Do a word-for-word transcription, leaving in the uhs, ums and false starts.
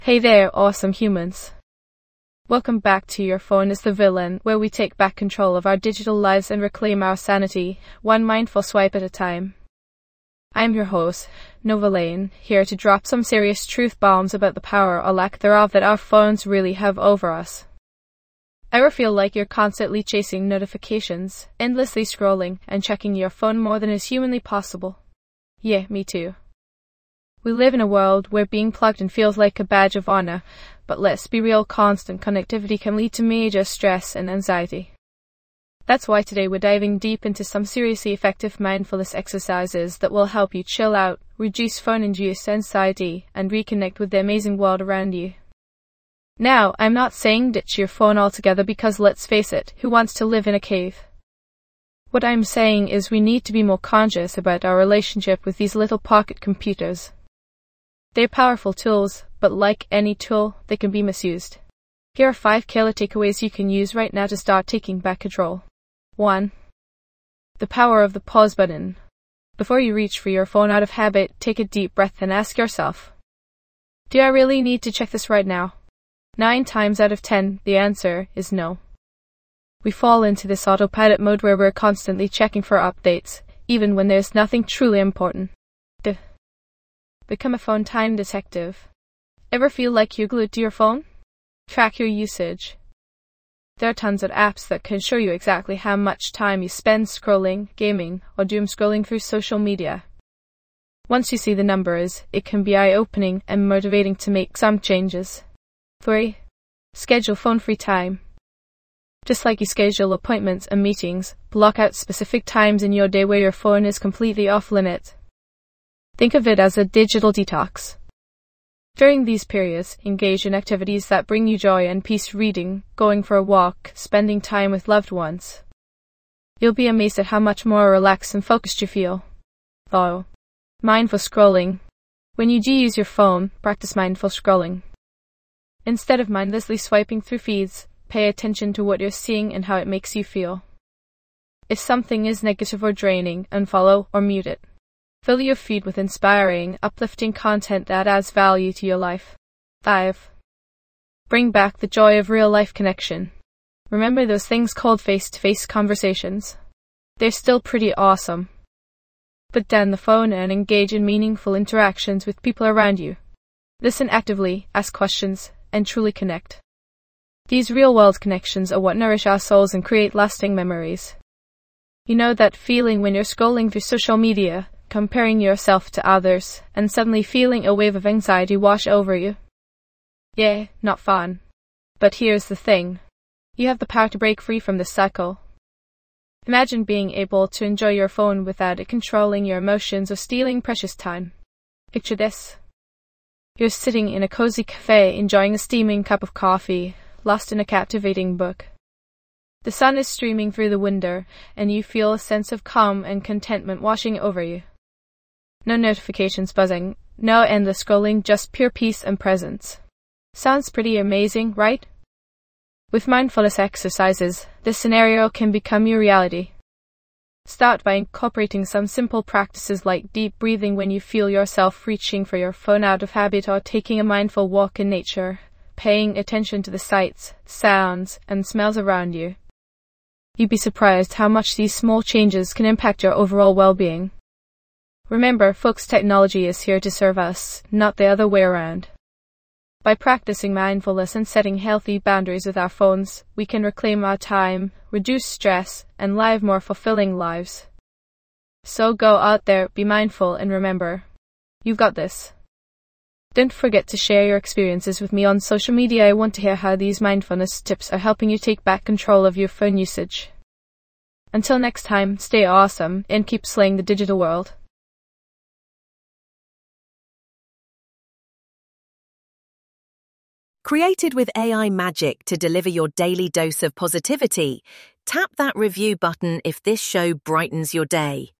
Hey there, awesome humans. Welcome back to Your Phone is the Villain, where we take back control of our digital lives and reclaim our sanity, one mindful swipe at a time. I'm your host, Nova Lane, here to drop some serious truth bombs about the power or lack thereof that our phones really have over us. Ever feel like you're constantly chasing notifications, endlessly scrolling, and checking your phone more than is humanly possible? Yeah, me too. We live in a world where being plugged in feels like a badge of honor, but let's be real, constant connectivity can lead to major stress and anxiety. That's why today we're diving deep into some seriously effective mindfulness exercises that will help you chill out, reduce phone-induced anxiety, and reconnect with the amazing world around you. Now, I'm not saying ditch your phone altogether because let's face it, who wants to live in a cave? What I'm saying is we need to be more conscious about our relationship with these little pocket computers. They're powerful tools, but like any tool, they can be misused. Here are five killer takeaways you can use right now to start taking back control. one. The power of the pause button. Before you reach for your phone out of habit, take a deep breath and ask yourself, do I really need to check this right now? Nine times out of ten, the answer is no. We fall into this autopilot mode where we're constantly checking for updates, even when there's nothing truly important. Duh. Become a phone time detective. Ever feel like you're glued to your phone? Track your usage. There are tons of apps that can show you exactly how much time you spend scrolling, gaming, or doom scrolling through social media. Once you see the numbers, it can be eye-opening and motivating to make some changes. three. Schedule phone-free time. Just like you schedule appointments and meetings, block out specific times in your day where your phone is completely off-limit. Think of it as a digital detox. During these periods, engage in activities that bring you joy and peace, reading, going for a walk, spending time with loved ones. You'll be amazed at how much more relaxed and focused you feel. Oh. Mindful scrolling. When you do use your phone, practice mindful scrolling. Instead of mindlessly swiping through feeds, pay attention to what you're seeing and how it makes you feel. If something is negative or draining, unfollow or mute it. Fill your feed with inspiring, uplifting content that adds value to your life. five. Bring back the joy of real-life connection. Remember those things called face-to-face conversations? They're still pretty awesome. Put down the phone and engage in meaningful interactions with people around you. Listen actively, ask questions, and truly connect. These real-world connections are what nourish our souls and create lasting memories. You know that feeling when you're scrolling through social media, comparing yourself to others, and suddenly feeling a wave of anxiety wash over you? Yeah, not fun. But here's the thing. You have the power to break free from this cycle. Imagine being able to enjoy your phone without it controlling your emotions or stealing precious time. Picture this. You're sitting in a cozy cafe enjoying a steaming cup of coffee, lost in a captivating book. The sun is streaming through the window, and you feel a sense of calm and contentment washing over you. No notifications buzzing, no endless scrolling, just pure peace and presence. Sounds pretty amazing, right? With mindfulness exercises, this scenario can become your reality. Start by incorporating some simple practices like deep breathing when you feel yourself reaching for your phone out of habit, or taking a mindful walk in nature, paying attention to the sights, sounds, and smells around you. You'd be surprised how much these small changes can impact your overall well-being. Remember, folks, technology is here to serve us, not the other way around. By practicing mindfulness and setting healthy boundaries with our phones, we can reclaim our time, reduce stress, and live more fulfilling lives. So go out there, be mindful, and remember, you've got this. Don't forget to share your experiences with me on social media. I want to hear how these mindfulness tips are helping you take back control of your phone usage. Until next time, stay awesome and keep slaying the digital world. Created with A I magic to deliver your daily dose of positivity, tap that review button if this show brightens your day.